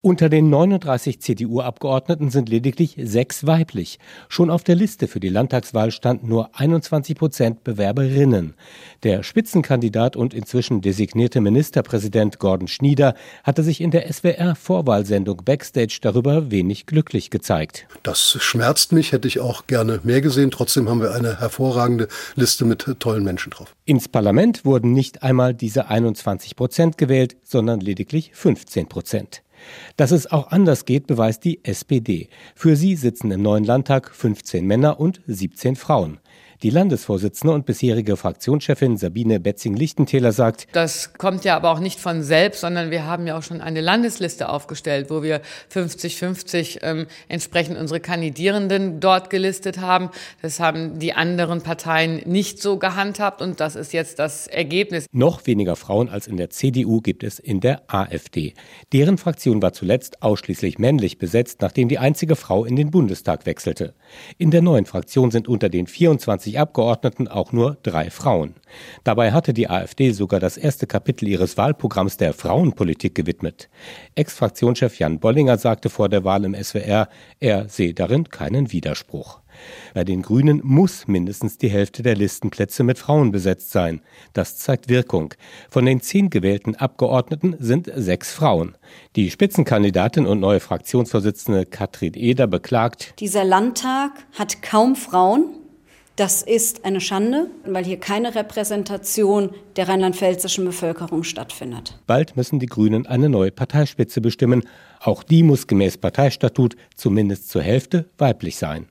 Unter den 39 CDU-Abgeordneten sind lediglich 6 weiblich. Schon auf der Liste für die Landtagswahl stand nur 21% Bewerberinnen. Der Spitzenkandidat und inzwischen designierte Ministerpräsident Gordon Schnieder hatte sich in der SWR-Vorwahlsendung Backstage darüber wenig glücklich gezeigt. Das schmerzt mich, hätte ich auch gerne mehr gesehen. Trotzdem haben wir eine hervorragende Liste mit tollen Menschen drauf. Ins Parlament wurden nicht einmal diese 21% gewählt, sondern lediglich 15%. Dass es auch anders geht, beweist die SPD. Für sie sitzen im neuen Landtag 15 Männer und 17 Frauen. Die Landesvorsitzende und bisherige Fraktionschefin Sabine Betzing-Lichtentäler sagt: Das kommt ja aber auch nicht von selbst, sondern wir haben ja auch schon eine Landesliste aufgestellt, wo wir 50-50 entsprechend unsere Kandidierenden dort gelistet haben. Das haben die anderen Parteien nicht so gehandhabt und das ist jetzt das Ergebnis. Noch weniger Frauen als in der CDU gibt es in der AfD. Deren Fraktion war zuletzt ausschließlich männlich besetzt, nachdem die einzige Frau in den Bundestag wechselte. In der neuen Fraktion sind unter den 24 Abgeordneten auch nur 3 Frauen. Dabei hatte die AfD sogar das erste Kapitel ihres Wahlprogramms der Frauenpolitik gewidmet. Ex-Fraktionschef Jan Bollinger sagte vor der Wahl im SWR, er sehe darin keinen Widerspruch. Bei den Grünen muss mindestens die Hälfte der Listenplätze mit Frauen besetzt sein. Das zeigt Wirkung. Von den 10 gewählten Abgeordneten sind 6 Frauen. Die Spitzenkandidatin und neue Fraktionsvorsitzende Katrin Eder beklagt: Dieser Landtag hat kaum Frauen. Das ist eine Schande, weil hier keine Repräsentation der rheinland-pfälzischen Bevölkerung stattfindet. Bald müssen die Grünen eine neue Parteispitze bestimmen. Auch die muss gemäß Parteistatut zumindest zur Hälfte weiblich sein.